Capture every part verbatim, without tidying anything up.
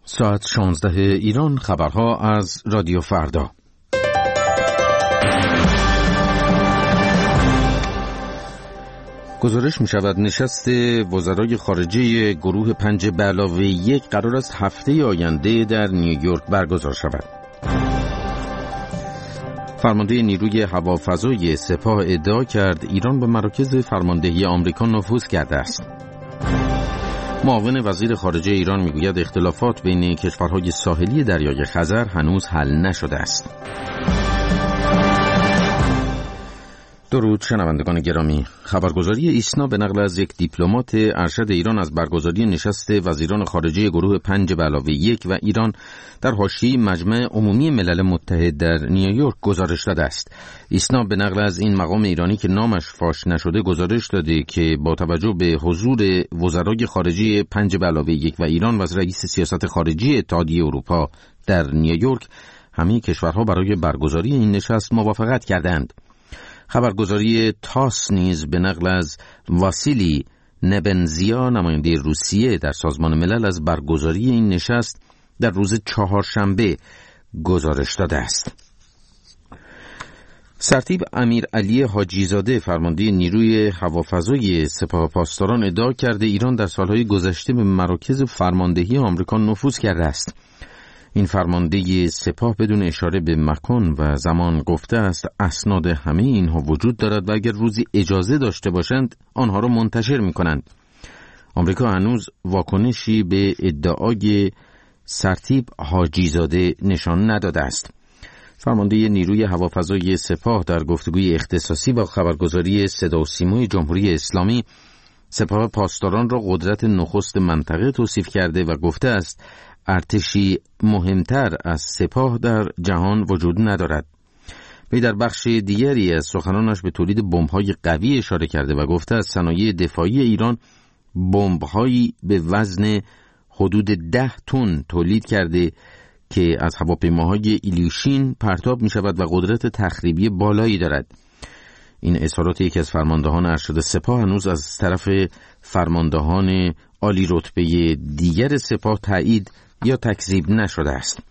ساعت شانزده ایران، خبرها از رادیو فردا. گزارش می شود نشست وزرای خارجه گروه پنج به علاوه یک قرار است هفته آینده در نیویورک برگزار شود. فرمانده نیروی هوافضای سپاه ادعا کرد ایران به مراکز فرماندهی آمریکا نفوذ کرده است. معاون وزیر خارجه ایران میگوید اختلافات بین کشورهای ساحلی دریای خزر هنوز حل نشده است. درود شنوندگان گرامی. خبرگزاری ایسنا به نقل از یک دیپلمات ارشد ایران از برگزاری نشست وزیران خارجه گروه پنج به علاوه یک و ایران در حاشیه مجمع عمومی ملل متحد در نیویورک گزارش داده است. ایسنا به نقل از این مقام ایرانی که نامش فاش نشده گزارش داده که با توجه به حضور وزرای خارجه پنج به علاوه یک و ایران و رئیس سیاست خارجی اتحادیه اروپا در نیویورک، همه کشورها برای برگزاری این نشست موافقت کردند. خبرگزاری تاس نیز به نقل از واسیلی نبنزیا نماینده روسیه در سازمان ملل از برگزاری این نشست در روز چهارشنبه گزارش داده است. سرتیپ امیر علی حاجیزاده فرمانده نیروی هوافضای سپاه پاسداران ادعا کرده ایران در سالهای گذشته به مراکز فرماندهی آمریکا نفوذ کرده است. این فرمانده سپاه بدون اشاره به مکان و زمان گفته است اسناد همه اینها وجود دارد و اگر روزی اجازه داشته باشند آنها را منتشر می کنند. آمریکا هنوز واکنشی به ادعای سرتیپ حاجیزاده نشان نداده است. فرمانده نیروی هوافضای سپاه در گفتگوی اختصاصی با خبرگزاری صدا و سیمای جمهوری اسلامی سپاه پاسداران را قدرت نخست منطقه توصیف کرده و گفته است ارتشی مهمتر از سپاه در جهان وجود ندارد. وی در بخش دیگری از سخنانش به تولید بمب‌های قوی اشاره کرده و گفته است صنایع دفاعی ایران بمب‌هایی به وزن حدود ده تن تولید کرده که از هواپیماهای ایلیوشین پرتاب می شود و قدرت تخریبی بالایی دارد. این اظهارات یکی از فرماندهان ارشد سپاه هنوز از طرف فرماندهان عالی رتبه دیگر سپاه تایید یا تکذیب نشده است.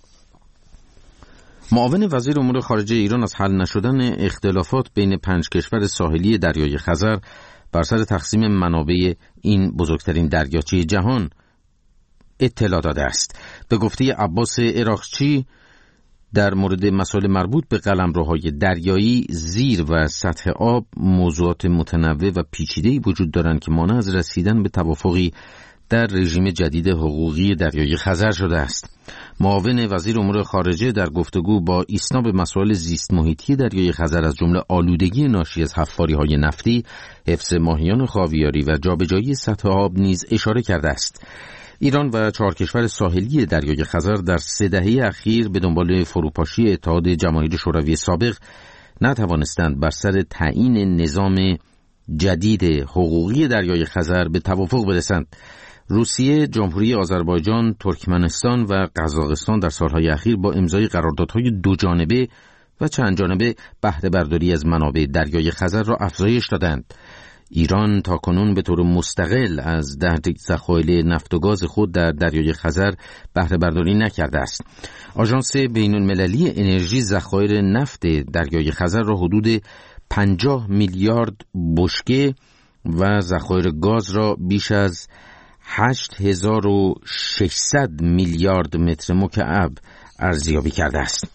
معاون وزیر امور خارجه ایران از حل نشدن اختلافات بین پنج کشور ساحلی دریای خزر بر سر تقسیم منابع این بزرگترین دریاچه جهان اطلاع داده است. به گفته عباس عراقچی در مورد مسائل مربوط به قلمروهای دریایی، زیر و سطح آب موضوعات متنوع و پیچیده‌ای وجود دارند که مانع از رسیدن به توافقی در رژیم جدید حقوقی دریای خزر شده است. معاون وزیر امور خارجه در گفتگو با ایسنا به مسائل زیست محیطی دریای خزر از جمله آلودگی ناشی از حفاری‌های نفتی، حفظ ماهیان خاویاری و جابجایی سطح آب نیز اشاره کرده است. ایران و چهار کشور ساحلی دریای خزر در سه دهه اخیر به دنبال فروپاشی اتحاد جماهیر شوروی سابق نتوانستند بر سر تعیین نظام جدید حقوقی دریای خزر به توافق برسند. روسیه، جمهوری آذربایجان، ترکمنستان و قزاقستان در سالهای اخیر با امضای قراردادهای دو جانبه و چند جانبه بهره برداری از منابع دریای خزر را افزایش دادند. ایران تاکنون به طور مستقل از ده ذخایر نفت و گاز خود در دریای خزر بهره برداری نکرده است. آژانس بین‌المللی انرژی ذخایر نفت دریای خزر را حدود پنجاه میلیارد بشکه و ذخایر گاز را بیش از هشت هزار و ششصد میلیارد متر مکعب ارزیابی کرده است.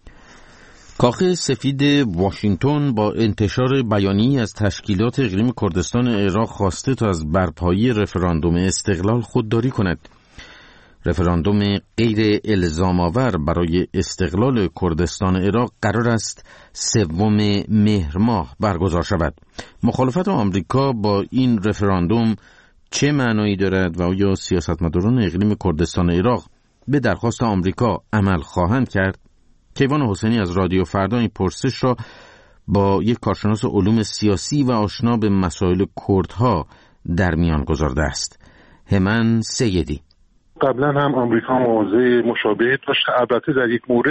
کاخ سفید واشنگتن با انتشار بیانیه‌ای از تشکیلات اقلیم کردستان عراق خواسته تا از برپایی رفراندوم استقلال خودداری کند. رفراندوم غیر الزام آور برای استقلال کردستان عراق قرار است سوم مهر ماه برگزار شود. مخالفت آمریکا با این رفراندوم چه معنایی دارد و آیا سیاستمداران اقلیم کردستان عراق به درخواست آمریکا عمل خواهند کرد؟ کیوان حسینی از رادیو فردا این پرسش را با یک کارشناس علوم سیاسی و آشنا به مسائل کردها در میان گذارده است. همن سیدی: قبلا هم آمریکا موضع مشابهی داشت. البته در یک مورد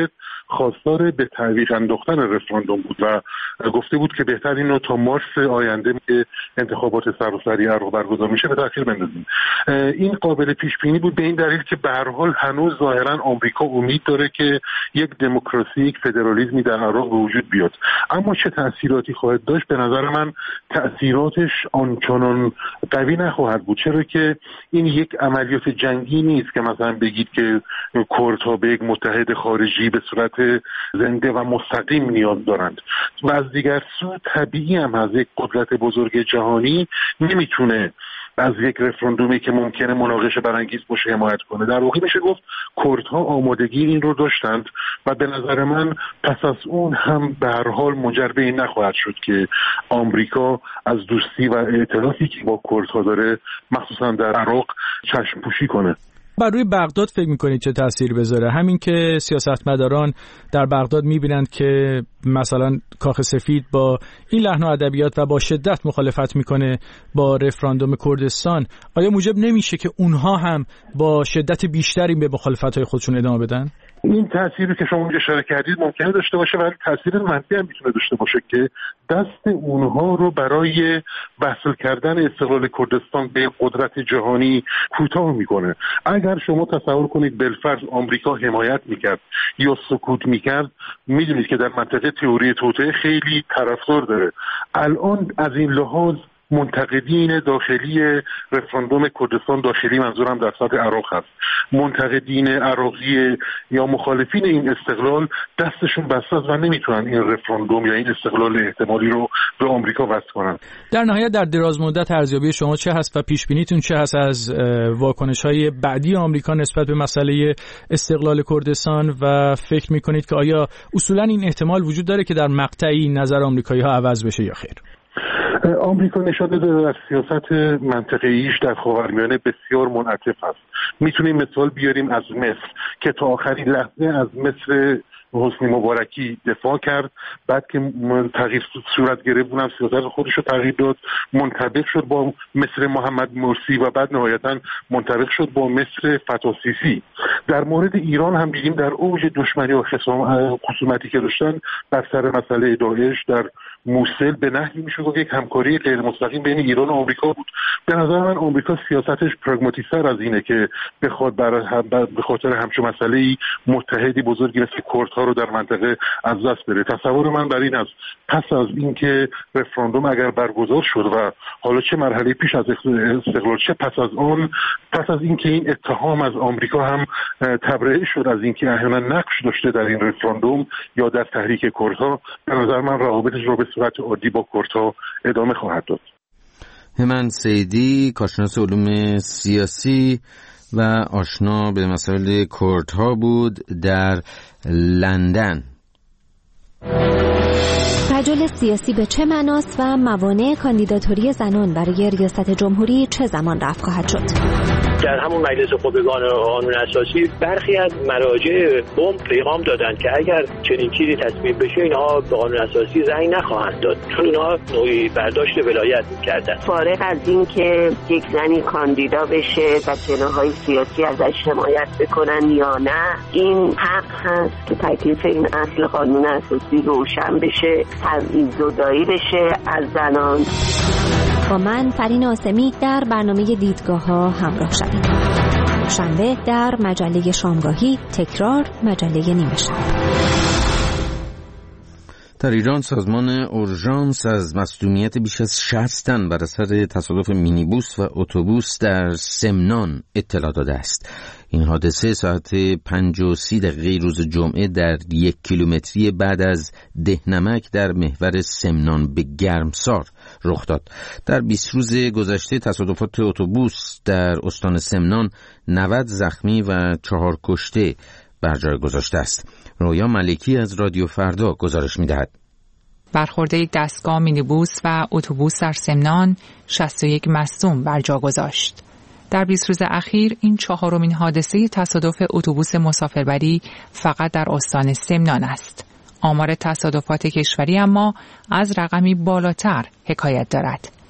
خواستار به تعویق انداختن رفراندوم بود و گفته بود که بهتر اینو تا مارس آینده که انتخابات سراسری عراق برگزار میشه به تأخیر بندازیم. این قابل پیش بینی بود به این دلیل که به هر حال هنوز ظاهرا آمریکا امید داره که یک دموکراسی، یک فدرالیسمی در عراق به وجود بیاد. اما چه تأثیراتی خواهد داشت؟ به نظر من تأثیراتش آنچنان قوی نخواهد بود، چرا که این یک عملیات جنگی نیست که مثلا بگید که کردها به یک متحد خارجی به صورت زنده و مستقیم نیاز دارند و از دیگر سو طبیعی هم از یک قدرت بزرگ جهانی نمیتونه از یک رفراندومی که ممکنه مناقشه برانگیز باشه حمایت کنه. در واقع میشه گفت کردها آمادگی این رو داشتند و به نظر من پس از اون هم به هر حال منجر به این نخواهد شد که آمریکا از دوستی و ائتلافی که با کردها داره مخصوصا در عراق چشم پوشی کنه. بر روی بغداد فکر میکنید چه تأثیر بذاره؟ همین که سیاستمداران در بغداد میبینند که مثلا کاخ سفید با این لحن و ادبیات و با شدت مخالفت میکنه با رفراندوم کردستان، آیا موجب نمیشه که اونها هم با شدت بیشتری به مخالفت‌های خودشون ادامه بدن؟ این تأثیری که شما اشاره کردید ممکنه داشته باشه ولی تأثیر منفی هم میتونه داشته باشه که دست اونها رو برای وصل کردن استقلال کردستان به قدرت جهانی کوتاه میکنه. اگر شما تصور کنید بالفرض آمریکا حمایت میکرد یا سکوت میکرد، میدونید که در منطقه تئوری توطئه خیلی طرفدار داره. الان از این لحاظ منتقدین داخلی رفراندوم کردستان، داخلی منظورم در سطح عراق هست، منتقدین عراقی یا مخالفین این استقلال دستشون بسته است و نمیتونن این رفراندوم یا این استقلال احتمالی رو به آمریکا وصل کنن. در نهایت در دراز مدت ارزیابی شما چه هست و پیش بینیتون چه هست از واکنش‌های بعدی آمریکا نسبت به مسئله استقلال کردستان و فکر می‌کنید که آیا اصولاً این احتمال وجود داره که در مقطعی نظر آمریکایی‌ها عوض بشه یا خیر؟ آمریکا نشان داده در سیاست منطقه‌ایش در خاورمیانه بسیار منعطف است. میتونیم مثال بیاریم از مصر که تا آخرین لحظه از مصر حسنی مبارکی دفاع کرد، بعد که تغییر صورت گرفت اونم سیاست خودش رو تغییر داد، منطبق شد با مصر محمد مرسی و بعد نهایتاً منطبق شد با مصر فتح السیسی. در مورد ایران هم دیدیم در اوج دشمنی و خصومتی که داشتن بر سر مسئله داعش در موصل به نحوی میشه گفت یک همکاری غیر مستقیم بین ایران و آمریکا بود. به نظر من آمریکا سیاستش پراگماتیک‌تر از اینه که بخواد برای به خاطر همچون مسئله‌ای متحدی بزرگی مثل کردها رو در منطقه از دست بره. تصور من بر این است پس از اینکه رفراندوم اگر برگزار شد و حالا چه مرحله پیش از استقلال چه پس از اون، پس از اینکه این اتهام از آمریکا هم تبرئه شد از اینکه احیانا نقش داشته در این رفراندوم یا در تحریک کردها، به نظر من روابطش رو به صورت عادی با کردها ادامه خواهد داد. هومن سیدی، کارشناس علوم سیاسی و آشنا به مسائل کردها بود در لندن. تجول سیاسی به چه معناست و موانع کاندیداتوری زنان برای ریاست جمهوری چه زمان رفع خواهد شد؟ در همون مجلس خبگان قانون اساسی برخی از مراجع بم پیغام دادند که اگر چنین چیزی تصویب بشه اینها به قانون اساسی رأی نخواهند داد، چون اینها نوعی برداشت ولایت می‌کردن. فارغ از این که یک زنی کاندیدا بشه و جناح‌های سیاسی ازش حمایت بکنن یا نه، این حق هست که تکلیف این اصل قانون اساسی روشن بشه، تبعیض زدایی بشه از زنان. با من فرین آسمی در برنامه دیدگاه‌ها همراه شوید. شنبه در مجله شامگاهی، تکرار مجله نیمه شب. در ایران سازمان اورژانس از مصدومیت بیش از شصت تن بر اثر تصادف مینیبوس و اتوبوس در سمنان اطلاع داده است. این حادثه ساعت پنج و سی دقیقه روز جمعه در یک کیلومتری بعد از دهنمک در محور سمنان به گرمسار رخ داد. در بیست روز گذشته تصادفات اتوبوس در استان سمنان نود زخمی و چهار کشته بر جای گذاشته است. رویا ملکی از رادیو فردا گزارش می‌دهد. برخورده دستگاه مینیبوس و اتوبوس در سمنان شصت و یک مصدوم بر جا گذاشت. در بیست روز اخیر این چهارمین حادثه تصادف اتوبوس مسافربری فقط در استان سمنان است. آمار تصادفات کشوری اما از رقمی بالاتر حکایت دارد.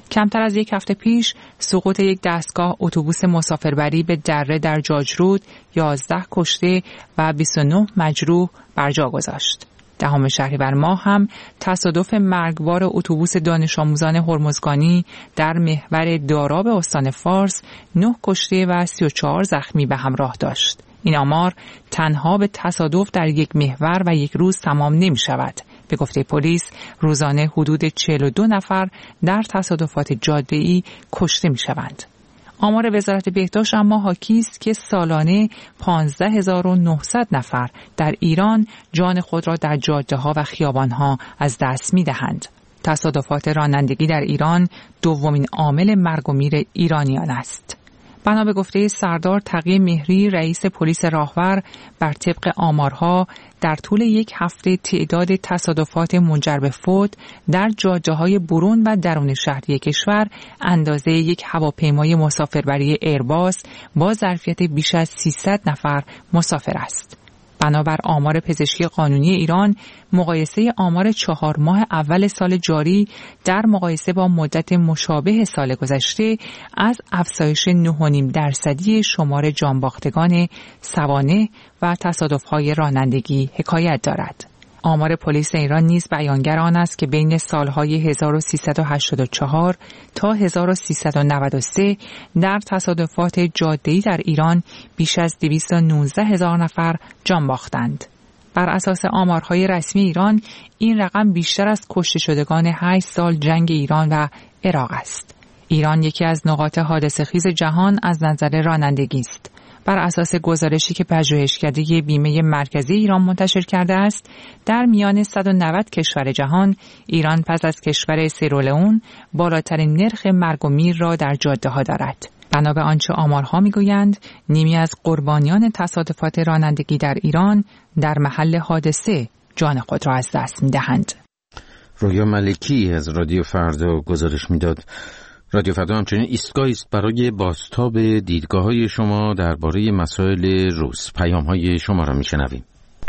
کمتر از یک هفته پیش سقوط یک دستگاه اتوبوس مسافربری به دره در جاجرود یازده کشته و بیست و نه مجروح بر جا گذاشت. دهم شهریور ماه هم تصادف مرگبار اتوبوس دانش آموزان هرمزگانی در محور داراب استان فارس نه کشته و سی و چهار زخمی به همراه داشت. این آمار تنها به تصادف در یک محور و یک روز تمام نمی شود. به گفته پلیس روزانه حدود چهل و دو نفر در تصادفات جاده‌ای کشته می شوند. آمار وزارت بهداشت اما حاکی است که سالانه پانزده هزار و نهصد نفر در ایران جان خود را در جاده‌ها و خیابان‌ها از دست می‌دهند. تصادفات رانندگی در ایران دومین عامل مرگ و میر ایرانیان است. بنا به گفته سردار تقی مهری رئیس پلیس راهور، بر طبق آمارها در طول یک هفته تعداد تصادفات منجر به فوت در جاده‌های برون و درون شهری کشور اندازه یک هواپیمای مسافربری ایرباس با ظرفیت بیش از سیصد نفر مسافر است. بنابر آمار پزشکی قانونی ایران، مقایسه آمار چهار ماه اول سال جاری در مقایسه با مدت مشابه سال گذشته از افزایش نه و نیم درصدی شمار جانباختگان سوانح و تصادف‌های رانندگی حکایت دارد. آمار پلیس ایران نیز بیانگر آن است که بین سالهای هزار و سیصد و هشتاد و چهار تا هزار و سیصد و نود و سه در تصادفات جاده‌ای در ایران بیش از دویست و نوزده هزار نفر جان باختند. بر اساس آمارهای رسمی ایران این رقم بیشتر از کشته شدگان هشت سال جنگ ایران و عراق است. ایران یکی از نقاط حادثه‌خیز جهان از نظر رانندگی است. بر اساس گزارشی که پژوهشکده بیمه مرکزی ایران منتشر کرده است، در میان صد و نود کشور جهان، ایران پس از کشور سیرالئون بالاترین نرخ مرگ و میر را در جاده‌ها دارد. بنا به آنچه آمارها می‌گویند، نیمی از قربانیان تصادفات رانندگی در ایران در محل حادثه جان خود را از دست می‌دهند. رویا ملکی از رادیو فردا گزارش می‌داد. رادیو فردا همچنین ایستگاهی است برای بازتاب دیدگاه‌های شما درباره مسائل روز. پیام‌های شما را می‌شنویم.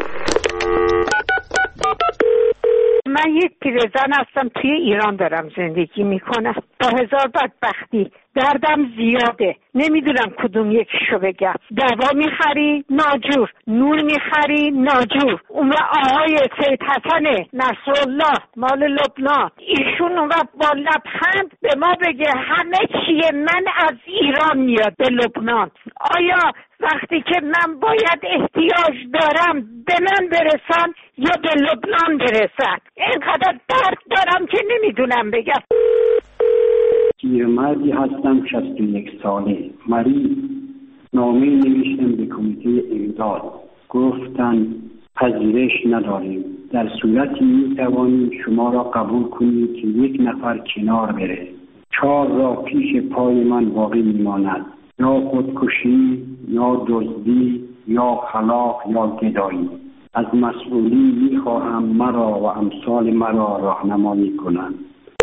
من یک پیرزن هستم، توی ایران دارم زندگی میکنم، با هزار بدبختی، دردم زیاده، نمیدونم کدوم یکیشو بگم. دوا میخری ناجور، نور میخری ناجور. اون آقای سید حسن نصرالله مال لبنان، ایشون اون با لبخند به ما بگه همه چیه من از ایران میاد به لبنان. آیا وقتی که من باید احتیاج دارم به من برسن یا به لبنان برسن؟ اینقدر درد دارم که نمیدونم بگم. پیرمردی هستم شصت و یک ساله، مریض. نامه نوشتم به کمیته امداد، گفتن پذیرش نداریم، در صورتی می توانیم شما را قبول کنیم که یک نفر کنار بره. چهار را پیش پای من باقی میماند، یا خودکشی یا دزدی یا خلاق یا گدایی. از مسئولی میخواهم مرا و امثال مرا راهنمایی کنند.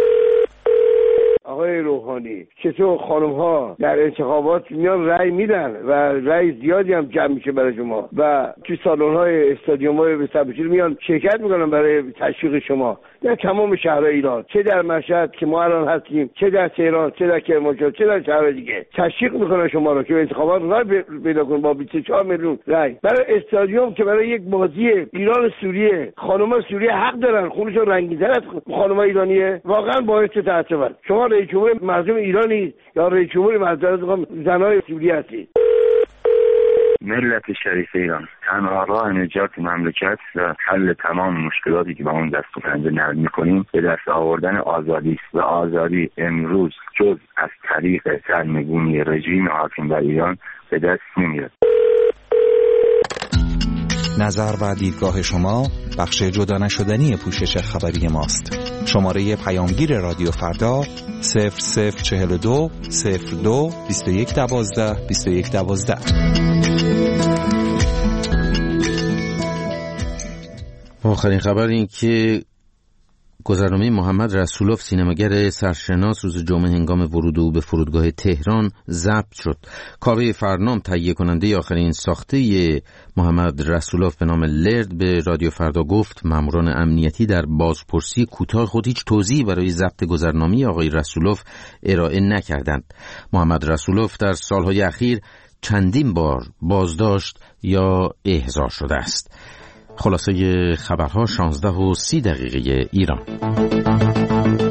آقای روحانی، چطور خانم ها در انتخابات میان رأی میدن و رأی زیادی هم جمع میشه برای شما و توی سالن های استادیوم های به سبشیر میان شرکت میکنن برای تشویق شما در تمام شهرهای ایران، چه در مشهد که ما الان هستیم، چه در تهران، چه در کرمانشاه، چه در شهرهای دیگه. تشویق میکنن شما رو که انتخابات رأی پیدا کنید با بیست و چهار میلیون رأی. برای استادیوم که برای یک بازی ایران سوریه، خانم‌ها سوریه حق دارن خونشون رنگین‌تر از خانم‌ها ایرانیه، واقعا باعث تعجبه. شما رئیس جمهور مردم ایرانی یا رئیس جمهور مردم زنای سوریه هستید؟ ملت شریف ایران تنها راه نجات مملکت و حل تمام مشکلاتی که با اون دست و پنجه نرم می‌کنیم به دست آوردن آزادی است و آزادی امروز جز از طریق سرنگونی رژیم حاکم بر ایران به دست نمیاد. نظر و دیدگاه شما بخش جدا نشدنی پوشش خبری ماست. شماره پیامگیر رادیو فردا صفر صفر چهل و دو صفر دو بیست و یک دوازده بیست و یک دوازده. آخرین خبر این که گذرنامه محمد رسولوف سینماگر سرشناس روز جمعه هنگام ورود او به فرودگاه تهران ضبط شد. کاوه فرنام تهیه کننده آخرین ساخته محمد رسولوف به نام لرد به رادیو فردا گفت ماموران امنیتی در بازپرسی کوتاه خود هیچ توضیحی برای ضبط گذرنامه آقای رسولوف ارائه نکردند. محمد رسولوف در سالهای اخیر چندین بار بازداشت یا احضار شده است. خلاصه خبرها شانزده و سی دقیقه ایران.